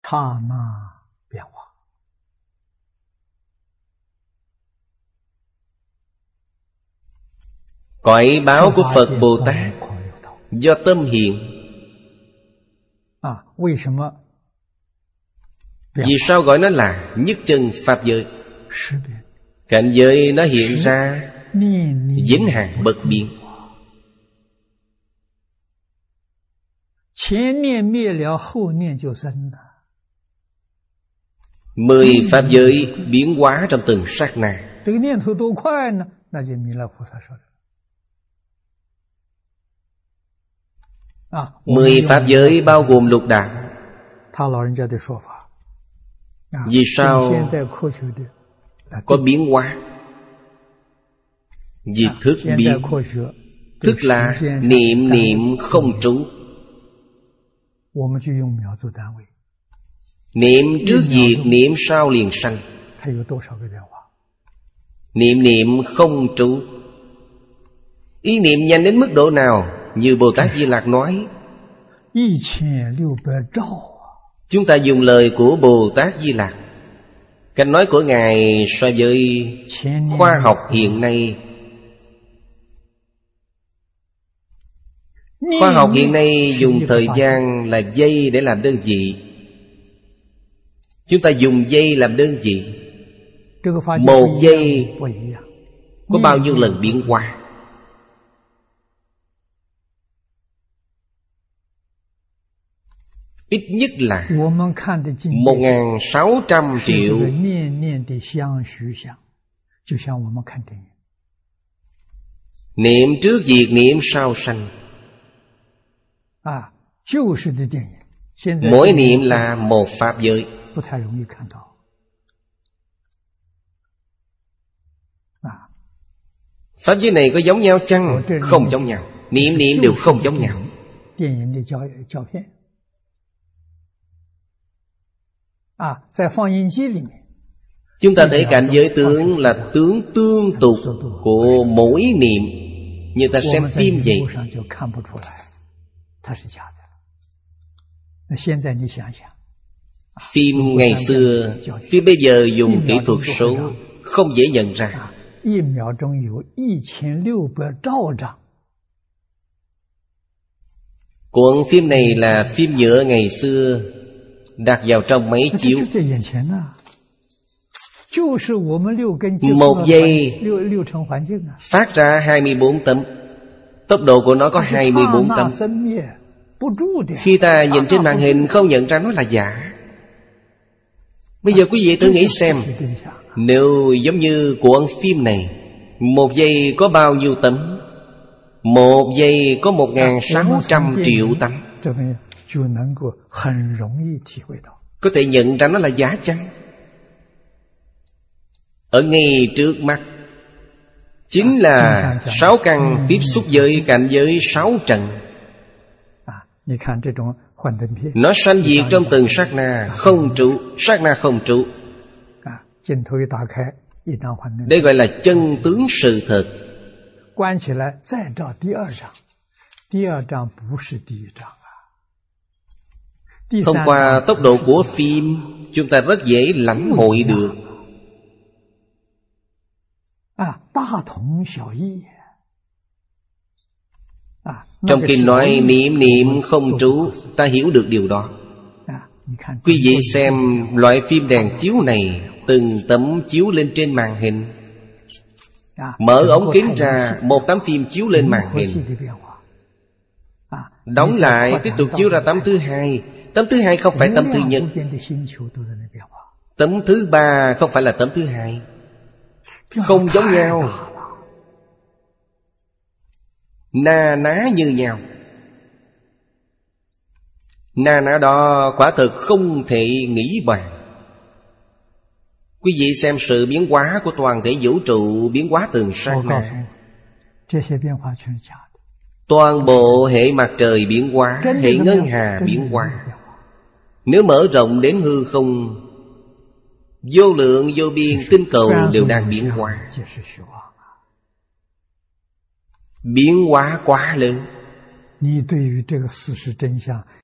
刹那变化。 Cõi báo của Phật Bồ Tát do tâm hiện. Vì sao gọi nó là nhất chân Pháp giới? Cảnh giới nó hiện ra vĩnh hằng bất biến. 10 Pháp giới biến hóa trong từng sát na. 10 Pháp giới bao gồm lục đạo. Vì sao có biến hóa? Vì thức biến. Thức là niệm niệm không trú. Niệm trước diệt, niệm sau liền sanh. Niệm niệm không trú. Ý niệm nhanh đến mức độ nào? Như Bồ Tát Di Lặc nói, chúng ta dùng lời của Bồ Tát Di Lặc. Cách nói của Ngài so với khoa học hiện nay. Khoa học hiện nay dùng thời gian là giây để làm đơn vị. Chúng ta dùng giây làm đơn vị. 1 giây có bao nhiêu lần biến hóa? Ít nhất là 1.600 triệu. Niệm trước diệt, niệm sau sanh. Mỗi niệm là một Pháp giới. Pháp giới này có giống nhau chăng? Không giống nhau. Niệm niệm đều không giống nhau. Chúng ta thấy cảnh giới tướng là tướng tương tục của mỗi niệm. Như ta xem phim vậy. Phim ngày xưa, phim bây giờ dùng kỹ thuật số, không dễ nhận ra. Cuộn phim này là phim nhựa ngày xưa, đặt vào trong máy chiếu. 1 giây phát ra 24 tấm. Tốc độ của nó có 24 tấm. Khi ta nhìn trên màn hình không nhận ra nó là giả. Bây giờ quý vị thử nghĩ xem, nếu giống như cuộn phim này, 1 giây có bao nhiêu tấm? 1 giây có 1.600 triệu tấm. Có thể nhận ra nó là giả chăng? Ở ngay trước mắt chính là 6 căn tiếp xúc với cảnh giới 6 trần. Nó sanh diệt trong từng sát na không trụ. Sát na không trụ. Đây gọi là chân tướng sự thật. Thông qua tốc độ của phim, chúng ta rất dễ lãnh hội được. Trong kinh nói niệm niệm không trú, ta hiểu được điều đó. Quý vị xem loại phim đèn chiếu này, từng tấm chiếu lên trên màn hình. Mở ống kính ra, một tấm phim chiếu lên màn hình. Đóng lại, tiếp tục chiếu ra tấm thứ hai. Tấm thứ hai không phải tấm thứ nhất. Tấm thứ ba không phải là tấm thứ hai. Không giống nhau. Na ná như nhau. Na ná đó quả thực không thể nghĩ bàn. Quý vị xem sự biến hóa của toàn thể vũ trụ, biến hóa từng sát na. Toàn bộ hệ mặt trời biến hóa, hệ ngân hà biến hóa. Nếu mở rộng đến hư không, vô lượng vô biên tinh cầu đều đang biến hóa. Biến hóa quá lớn.